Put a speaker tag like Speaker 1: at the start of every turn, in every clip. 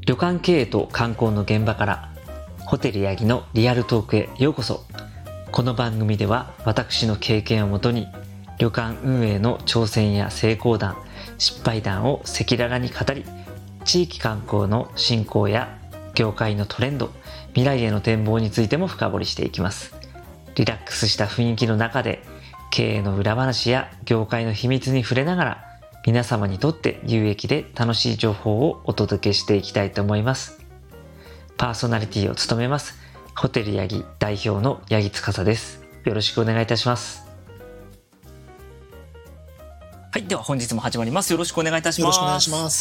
Speaker 1: 旅館経営と観光の現場からホテルヤギのリアルトークへようこそ。この番組では私の経験をもとに旅館運営の挑戦や成功談、失敗談を赤裸々に語り、地域観光の振興や業界のトレンド、未来への展望についても深掘りしていきます。リラックスした雰囲気の中で経営の裏話や業界の秘密に触れながら、皆様にとって有益で楽しい情報をお届けしていきたいと思います。パーソナリティを務めますホテルヤギ代表の八木司です。よろしくお願いいたします。はい、では本日も始まります。よろしくお願いいたします。
Speaker 2: よろしくお願いします。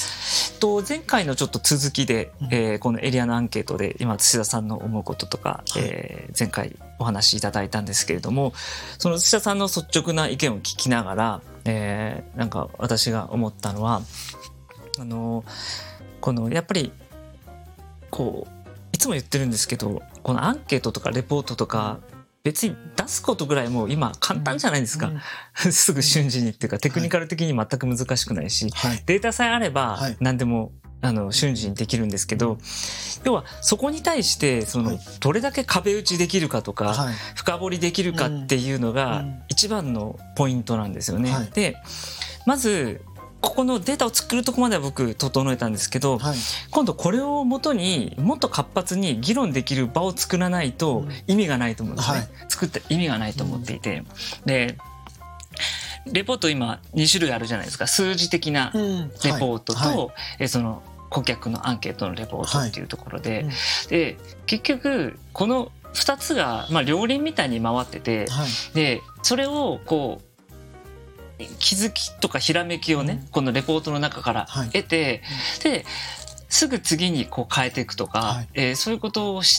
Speaker 1: 前回のちょっと続きで、このエリアのアンケートで今土田さんの思うこととか、前回お話しいただいたんですけれども、その土田さんの率直な意見を聞きながら、なんか私が思ったのはこのやっぱりこういつも言ってるんですけど、このアンケートとかレポートとか別に出すことぐらいもう今簡単じゃないですか、すぐ瞬時にっていうかテクニカル的に全く難しくないし、データさえあれば何でも瞬時にできるんですけど、要はそこに対してどれだけ壁打ちできるかとか、深掘りできるかっていうのが一番のポイントなんですよね。でまずここのデータを作るとこまでは僕整えたんですけど、今度これをもとにもっと活発に議論できる場を作らないと意味がないと思うんですね。作った意味がないと思っていて、でレポート今2種類あるじゃないですか。数字的なレポートと、その顧客のアンケートのレポートっていうところで、で結局この2つが両輪みたいに回ってて、でそれをこう気づきとかひらめきをね、このレポートの中から得て、ですぐ次にこう変えていくとか、そういうことをして、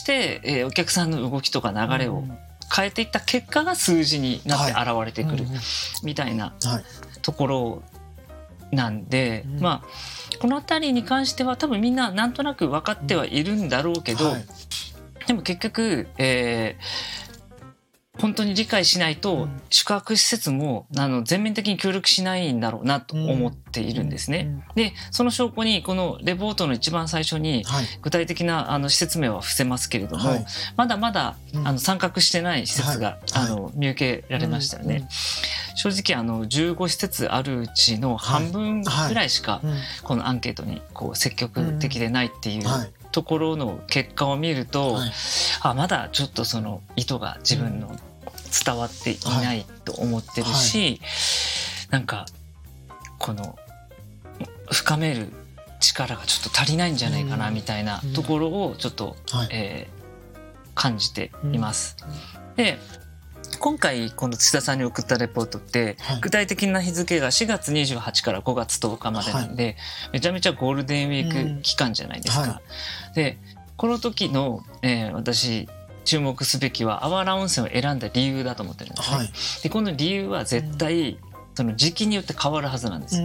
Speaker 1: お客さんの動きとか流れを変えていった結果が数字になって現れてくるみたいなところなんで、この辺りに関しては多分みんななんとなく分かってはいるんだろうけど、でも結局、本当に理解しないと宿泊施設も全面的に協力しないんだろうなと思っているんですね。でその証拠にこのレポートの一番最初に具体的な施設名は伏せますけれども、まだまだ参画してない施設が見受けられましたよね。正直15施設あるうちの半分ぐらいしかこのアンケートにこう積極的でないっていうところの結果を見ると、まだちょっとその意図が自分の伝わっていないと思ってるし、なんかこの深める力がちょっと足りないんじゃないかなみたいなところをちょっと感じています。で今回この土田さんに送ったレポートって具体的な日付が4月28から5月10日までなんで、めちゃめちゃゴールデンウィーク期間じゃないですか。でこの時の、私注目すべきはあわら温泉を選んだ理由だと思ってるんですね。でこの理由は絶対その時期によって変わるはずなんです。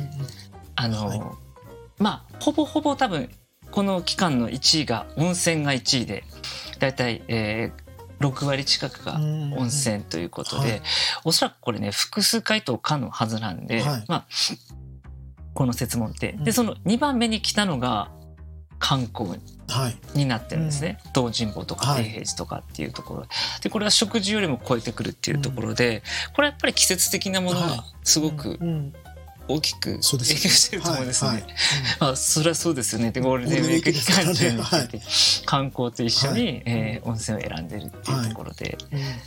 Speaker 1: ほぼほぼ多分この期間の1位が温泉が1位で、だいたい6割近くが温泉ということで、おそらくこれね複数回答可のはずなんで、この設問ってでその2番目に来たのが観光になってるんですね。東尋坊とか永平寺とかっていうところで、これは食事よりも超えてくるっていうところで、これはやっぱり季節的なものがすごく大きく影響してると思うんですね。それはそうですよね。でゴールデンウィーク期間中に観光と一緒に温泉を選んでるっていうところで、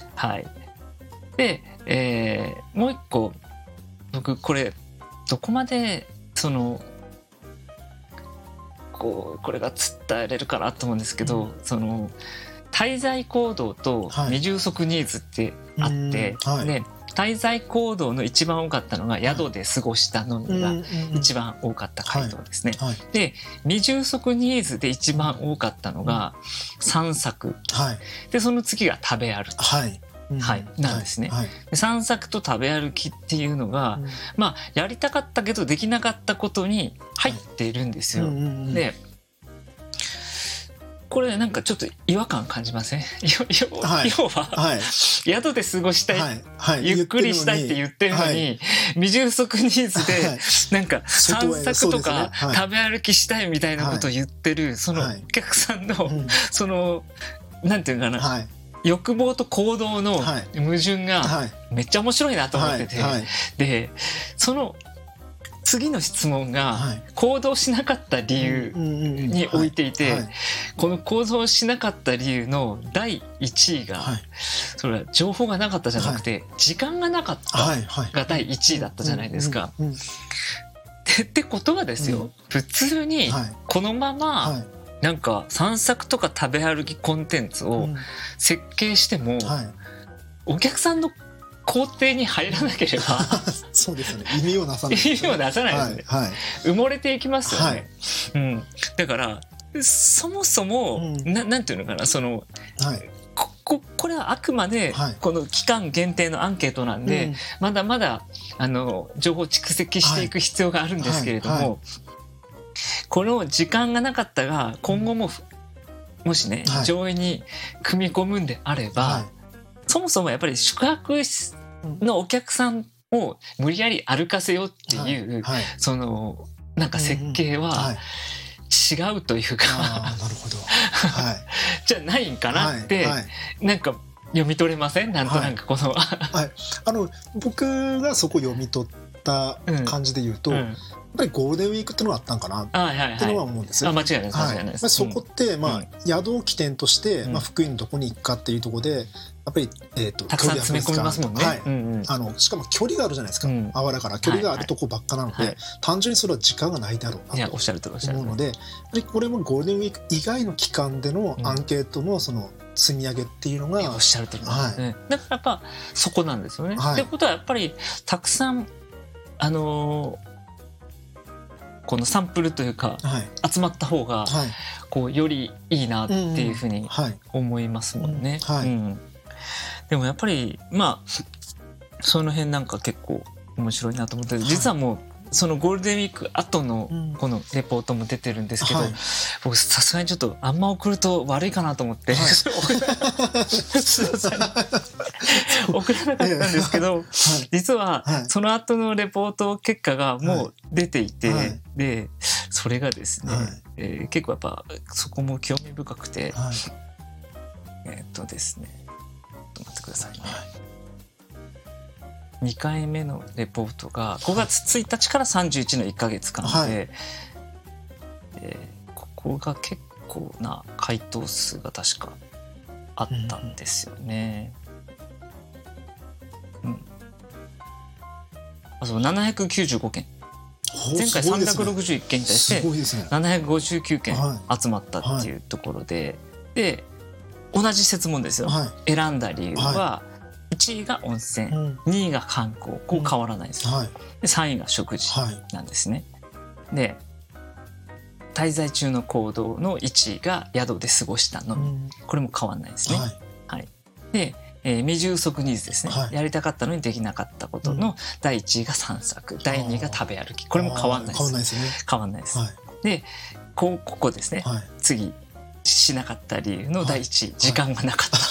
Speaker 1: でもう一個僕これどこまでこれが伝えれるかなと思うんですけど、滞在行動と未充足ニーズってあって、で滞在行動の一番多かったのが宿で過ごしたのみが一番多かった回答ですね。で未充足ニーズで一番多かったのが散策、でその次が食べ歩き、なんですね。散策と食べ歩きっていうのが、やりたかったけどできなかったことに入っているんですよ。でこれなんかちょっと違和感感じません？
Speaker 2: はい、
Speaker 1: 要は、
Speaker 2: はい、
Speaker 1: 宿で過ごしたい、
Speaker 2: はいはい、
Speaker 1: ゆっくりしたいって言ってるのに、
Speaker 2: はい、
Speaker 1: 未充足ニーズ
Speaker 2: はい
Speaker 1: でなんか散策とか
Speaker 2: はい、
Speaker 1: 食べ歩きしたいみたいなことを言ってる、そのお客さんの、そのなんていうかな、
Speaker 2: はい、
Speaker 1: 欲望と行動の矛盾がめっちゃ面白いなと思ってて、でその次の質問が行動しなかった理由に置いていて、この行動しなかった理由の第1位が、それは情報がなかったじゃなくて時間がなかったが第1位だったじゃないですか。ってことはですよ、普通にこのままなんか散策とか食べ歩きコンテンツを設計してもお客さんの工程に入らなければ
Speaker 2: そうですね、意味をなさないですね。
Speaker 1: 意味をなさないですね、埋もれていきますよね、だからそもそも、なんていうのかな、その、これはあくまでこの期間限定のアンケートなんで、まだまだ情報蓄積していく必要があるんですけれども、この時間がなかったが今後ももしね、上位に組み込むんであれば、そもそもやっぱり宿泊のお客さんを無理やり歩かせようっていう、そのなんか設計は違うというか、
Speaker 2: なるほど、
Speaker 1: じゃないんかなって、なんか読み取れません？なんとなくこの、
Speaker 2: 僕がそこ読み取った感じで言うと、やっぱりゴールデンウィークってのがあったんかなっていうのは思うんですよ。
Speaker 1: 間違いないです、間違いないです。
Speaker 2: そこって宿を起点として福井のどこに行くかっていうところでやっぱり
Speaker 1: たくさん詰め込みますもんね。
Speaker 2: しかも距離があるじゃないですか。あわらから距離があるとこばっかなので、単純にそれは時間がないだろうなと思うので、やっぱりこれもゴールデンウィーク以外の期間でのアンケートのその積み上げっていうのが、
Speaker 1: おっしゃるとおりですね。だからやっぱそこなんですよね。ってことはやっぱりたくさんこのサンプルというか、集まった方がこうよりいいなっていうふうに思いますもんね。でもやっぱりその辺なんか結構面白いなと思って、実はもうそのゴールデンウィーク後のこのレポートも出てるんですけど、僕さすがにちょっとあんま送ると悪いかなと思って送らなかったんですけど、実はその後のレポート結果がもう出ていて、でそれがですね、結構やっぱそこも興味深くて、ですね、ちょっと待ってくださいね。2回目のレポートが5月1日から31の1ヶ月間で、ここが結構な回答数が確かあったんですよね。795件。前回361件に対して759件集まったっていうところで、で同じ設問ですよ。選んだ理由は1位が温泉、2位が観光、こう変わらないですよ。で3位が食事なんですね。で滞在中の行動の1位が宿で過ごしたのみ、これも変わらないですね。で未充足ニーズですね、やりたかったのにできなかったことの第1位が散策、第2位が食べ歩き、これも変わらないです。変わらないです。でここですね、次しなかった理由の第1位、時間がなかった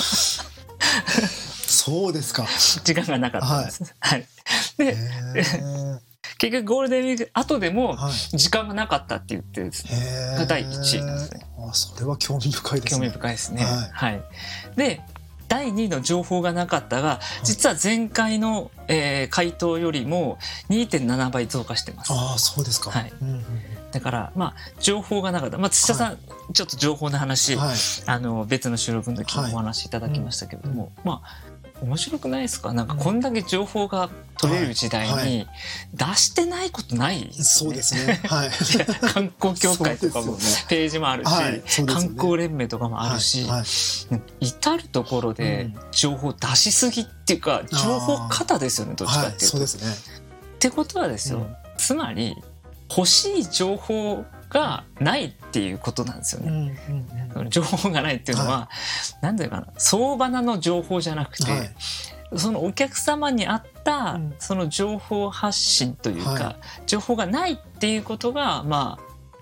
Speaker 2: そうですか。
Speaker 1: 時間がなかったんです。で結局ゴールデンウィーク後でも時間がなかったって言ってですね、が第1位なんですね。
Speaker 2: それは興味深いですね。
Speaker 1: 興味深いですね。で第2位の情報がなかったが、実は前回の回答よりも 2.7 倍増加してます。
Speaker 2: そうですか。
Speaker 1: だから情報がなかった、土田さん、ちょっと情報の話、別の収録の時にお話しいただきましたけれども、面白くないですか？なんかこんだけ情報が取れる時代に出してないことないですね。
Speaker 2: そうですね。
Speaker 1: 観光協会とかもページもあるし、観光連盟とかもあるし、至るところで情報出しすぎっていうか、情報過多ですよね、どっちかっていうと。ってことはですよ、つまり欲しい情報がないっていうことなんですよね。情報がないっていうのは、なんていうかな、相場の情報じゃなくて、そのお客様に合ったその情報発信というか、情報がないっていうことが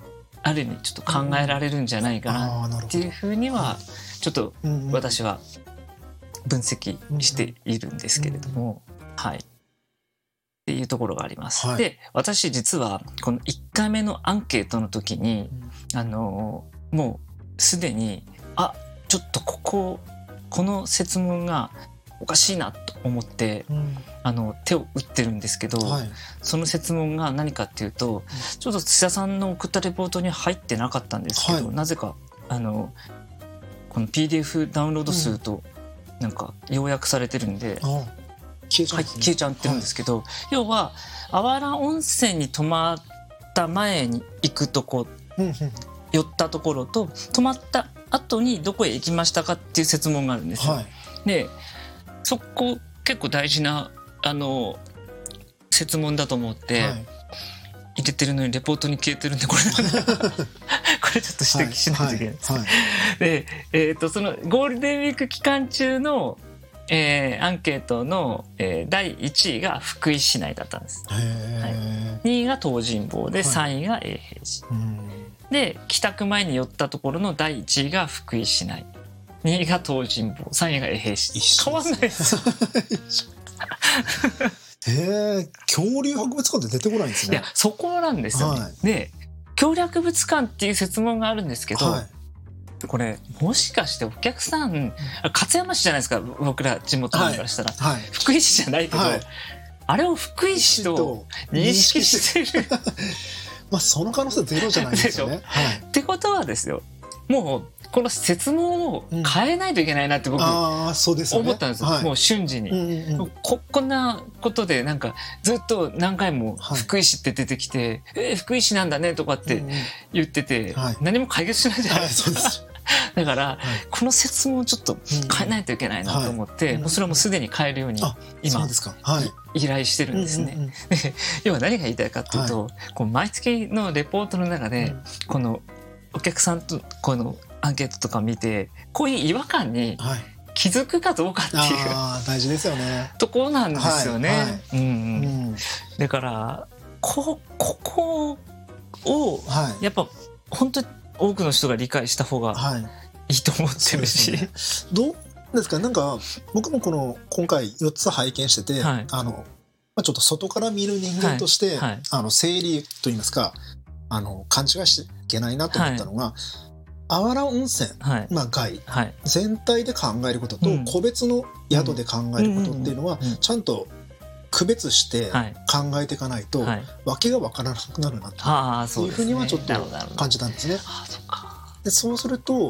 Speaker 1: ある意味ちょっと考えられるんじゃないかなっていうふうにはちょっと私は分析しているんですけれども、はい、っていうところがあります。はい、で私実はこの1回目のアンケートの時にもうすでにちょっとこの設問がおかしいなと思って、手を打ってるんですけど、はい、その設問が何かっていうと、ちょっと土田さんの送ったレポートに入ってなかったんですけど、はい、なぜかこの PDF ダウンロード数となんか要約されてるんで、消えちゃってるんですけど、はい、要はあわら温泉に泊まった前に行くとこ、寄ったところと泊まった後にどこへ行きましたかっていう設問があるんですよ。はい、でそこ結構大事な設問だと思って入れてるのにレポートに消えてるんでこれちょっと指摘しないといけないです。で、そのゴールデンウィーク期間中の、アンケートの、第1位が福井市内だったんです。はい、2位が東尋坊で3位が永平寺、で帰宅前に寄ったところの第1位が福井市内、2位が東尋坊、3位が永平寺。変わんないです
Speaker 2: 恐竜博物館って出てこないんですね。
Speaker 1: いやそこなんですよね。はい、で恐竜博物館っていう設問があるんですけど、はい、これもしかしてお客さん勝山市じゃないですか、僕ら地元のからしたら、はいはい、福井市じゃないけど、はい、あれを福井市と認識してる
Speaker 2: まあその可能性ゼロじゃないですよね。
Speaker 1: ってことはですよ、もうこの設問を変えないといけないなって僕思ったんですよ、もう瞬時に、こんなことでなんかずっと何回も福井市って出てきて、福井市なんだねとかって言ってて、何も解決しないじゃないですか。だから、この設問をちょっと変えないといけないなと思って、もうそれはもうすでに変えるように今依頼してるんですね。要は何が言いたいかっていうと、こう毎月のレポートの中でこのお客さんとこのアンケートとか見てこういう違和感に気づくかどうかっていう、
Speaker 2: 大事ですよね。
Speaker 1: ところなんですよね。だからここをやっぱ本当に多くの人が理解した方がいいと思ってるし、
Speaker 2: どうですか。なんか僕も今回4つ拝見してて、ちょっと外から見る人間として整理といいますか勘違いしちゃいけないなと思ったのが、あわら温泉、外、全体で考えることと個別の宿で考えることっていうのはちゃんと区別して考えていかないと訳が分からなくなるなというふうにはちょっと感じたんですね。でそうすると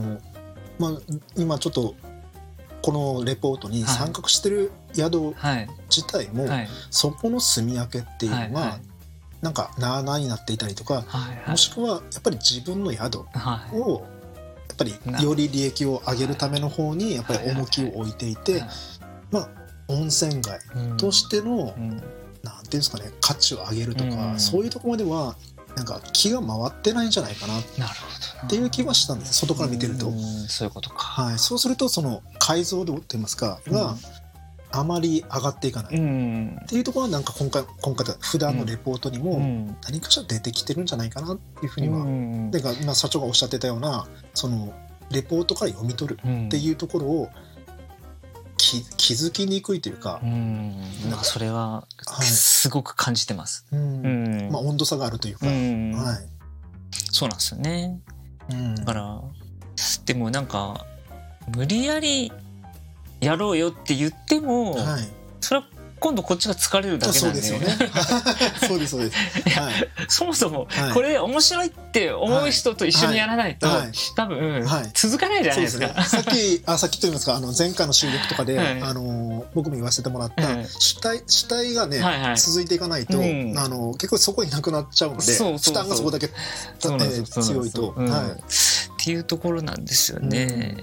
Speaker 2: 今ちょっとこのレポートに参画してる宿自体もそこの住み分けっていうのがなんかなあなあになっていたりとか、もしくはやっぱり自分の宿をやっぱりより利益を上げるための方にやっぱり重きを置いていて、温泉街としてのなんていうんですかね、価値を上げるとか、そういうところまではなんか気が回ってないんじゃないかなっていう気はしたんです、外から見てると。
Speaker 1: そういうことか。
Speaker 2: そうするとその解像度といいますかがあまり上がっていかないっていうところはなんか今回普段のレポートにも何かしら出てきてるんじゃないかなっていうふうには、だから今社長がおっしゃってたようなそのレポートから読み取るっていうところを気づきにくいというか、
Speaker 1: なんかそれはすごく感じてます。
Speaker 2: 温度差があるというか、
Speaker 1: そうなんですよね。だからでもなんか無理やりやろうよって言っても、それは今度こっちが疲れるだけなんで。そうですよね。
Speaker 2: そうですそうです。
Speaker 1: そもそもこれ面白いって思う人と一緒にやらないと多分続かないじゃないですか。
Speaker 2: さっきと言いますか前回の収録とかで僕も言わせてもらった主体がね続いていかないと結構そこになくなっちゃうので、負担がそこだけ強いと
Speaker 1: っていうところなんですよね。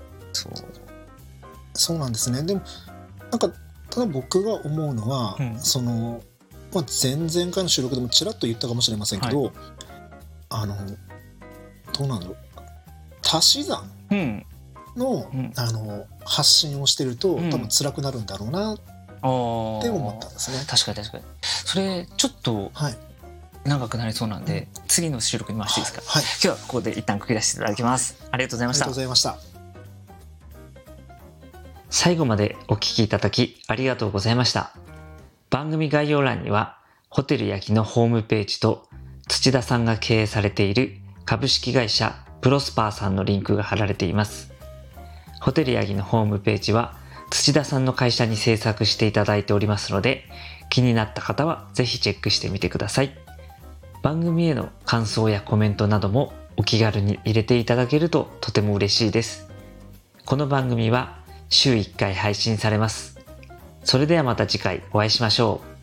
Speaker 2: そうなんですね。でもなんかただ僕が思うのは、その前々回の収録でもちらっと言ったかもしれませんけど、どうなんだろう、足し算の、発信をしてると、多分辛くなるんだろうなって思ったんですね。
Speaker 1: 確かにそれちょっと、 長くなりそうなんで、次の収録に回していいですか？
Speaker 2: はい。
Speaker 1: 今日はここで一旦区切らせていただきます。ありがとうございました。
Speaker 2: ありがとうございました。
Speaker 1: 最後までお聞きいただきありがとうございました。番組概要欄にはホテルヤギのホームページと土田さんが経営されている株式会社プロスパーさんのリンクが貼られています。ホテルヤギのホームページは土田さんの会社に制作していただいておりますので、気になった方はぜひチェックしてみてください。番組への感想やコメントなどもお気軽に入れていただけるととても嬉しいです。この番組は週1回配信されます。それではまた次回お会いしましょう。